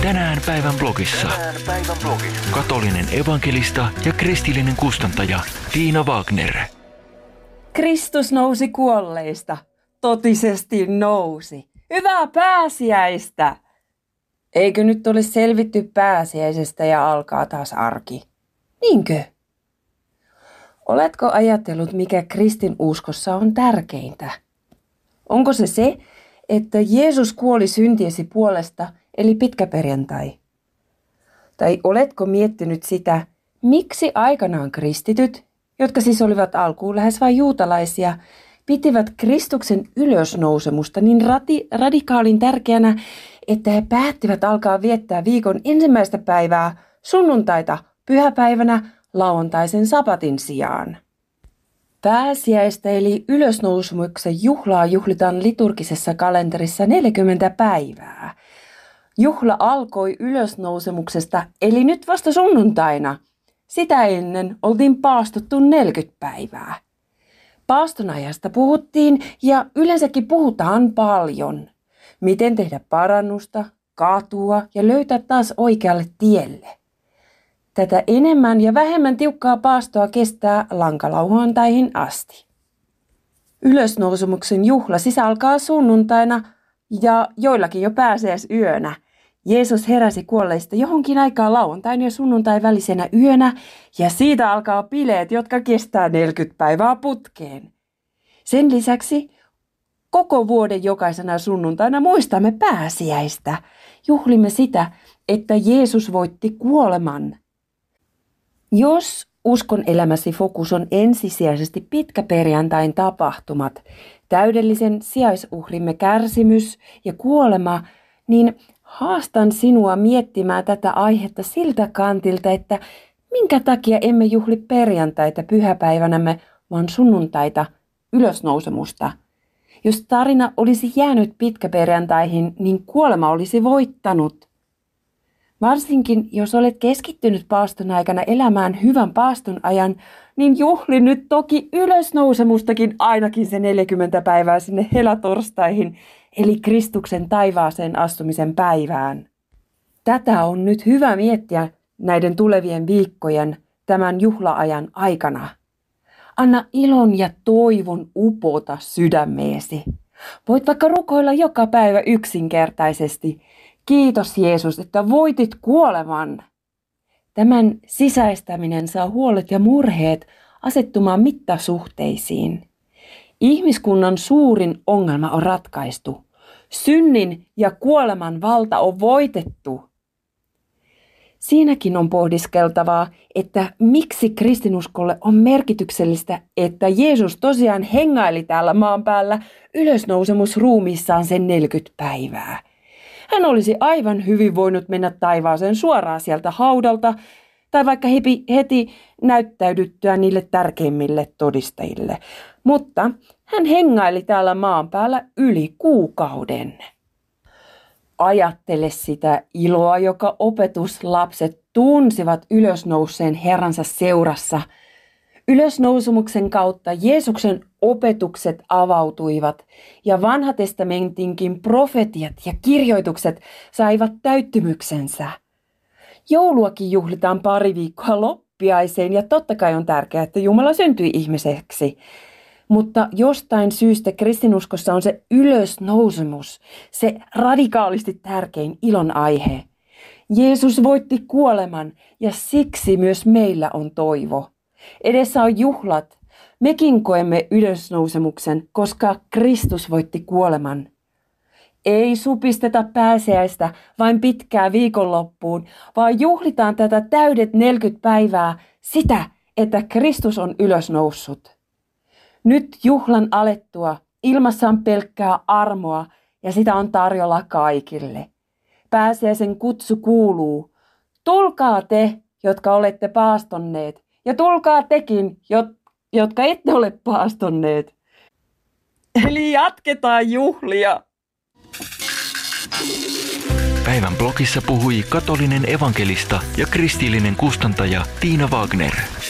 Tänään päivän blogissa. Katolinen evankelista ja kristillinen kustantaja Tiina Wagner. Kristus nousi kuolleista. Totisesti nousi. Hyvää pääsiäistä! Eikö nyt ole selvitty pääsiäisestä ja alkaa taas arki? Niinkö? Oletko ajatellut, mikä kristinuskossa on tärkeintä? Onko se, että Jeesus kuoli syntiesi puolesta, eli pitkäperjantai? Tai oletko miettinyt sitä, miksi aikanaan kristityt, jotka siis olivat alkuun lähes vain juutalaisia, pitivät Kristuksen ylösnousemusta niin radikaalin tärkeänä, että he päättivät alkaa viettää viikon ensimmäistä päivää, sunnuntaita, pyhäpäivänä, lauantaisen sabatin sijaan. Pääsiäistä eli ylösnousemuksen juhlaa juhlitaan liturgisessa kalenterissa 40 päivää. Juhla alkoi ylösnousemuksesta, eli nyt vasta sunnuntaina. Sitä ennen oltiin paastottu 40 päivää. Paaston ajasta puhuttiin ja yleensäkin puhutaan paljon. Miten tehdä parannusta, kaatua ja löytää taas oikealle tielle. Tätä enemmän ja vähemmän tiukkaa paastoa kestää lankalauantaihin asti. Ylösnousemuksen juhla siis alkaa sunnuntaina ja joillakin jo pääsiäisyönä. Jeesus heräsi kuolleista johonkin aikaa lauantain ja sunnuntain välisenä yönä ja siitä alkaa bileet, jotka kestää 40 päivää putkeen. Sen lisäksi koko vuoden jokaisena sunnuntaina muistamme pääsiäistä. Juhlimme sitä, että Jeesus voitti kuoleman. Jos uskon elämäsi fokus on ensisijaisesti pitkäperjantain tapahtumat, täydellisen sijaisuhrimme kärsimys ja kuolema, niin haastan sinua miettimään tätä aihetta siltä kantilta, että minkä takia emme juhli perjantaita pyhäpäivänämme, vaan sunnuntaita ylösnousemusta. Jos tarina olisi jäänyt pitkäperjantaihin, niin kuolema olisi voittanut. Varsinkin jos olet keskittynyt paaston aikana elämään hyvän paaston ajan, niin juhli nyt toki ylösnousemustakin ainakin se 40 päivää sinne helatorstaihin, eli Kristuksen taivaaseen astumisen päivään. Tätä on nyt hyvä miettiä näiden tulevien viikkojen tämän juhlaajan aikana. Anna ilon ja toivon upota sydämeesi. Voit vaikka rukoilla joka päivä yksinkertaisesti. Kiitos Jeesus, että voitit kuoleman. Tämän sisäistäminen saa huolet ja murheet asettumaan mittasuhteisiin. Ihmiskunnan suurin ongelma on ratkaistu. Synnin ja kuoleman valta on voitettu. Siinäkin on pohdiskeltavaa, että miksi kristinuskolle on merkityksellistä, että Jeesus tosiaan hengaili täällä maan päällä ylösnousemusruumiissaan sen 40 päivää. Hän olisi aivan hyvin voinut mennä taivaaseen suoraan sieltä haudalta tai vaikka heti näyttäydyttyä niille tärkeimmille todistajille. Mutta hän hengaili täällä maan päällä yli kuukauden. Ajattele sitä iloa, joka opetuslapset tunsivat ylösnouseen Herransa seurassa. Ylösnousemuksen kautta Jeesuksen opetukset avautuivat ja vanhatestamentinkin profetiat ja kirjoitukset saivat täyttymyksensä. Jouluakin juhlitaan pari viikkoa loppiaiseen ja totta kai on tärkeää, että Jumala syntyi ihmiseksi. Mutta jostain syystä kristinuskossa on se ylösnousemus, se radikaalisti tärkein ilon aihe. Jeesus voitti kuoleman ja siksi myös meillä on toivo. Edessä on juhlat. Mekin koemme ylösnousemuksen, koska Kristus voitti kuoleman. Ei supisteta pääsiäistä vain pitkään viikonloppuun, vaan juhlitaan tätä täydet 40 päivää sitä, että Kristus on ylösnoussut. Nyt juhlan alettua ilmassa on pelkkää armoa ja sitä on tarjolla kaikille. Pääsiäisen kutsu kuuluu, tulkaa te, jotka olette paastonneet, ja tulkaa tekin, jotka ette ole paastonneet. Eli jatketaan juhlia. Päivän blogissa puhui katolinen evankelista ja kristillinen kustantaja Tiina Wagner.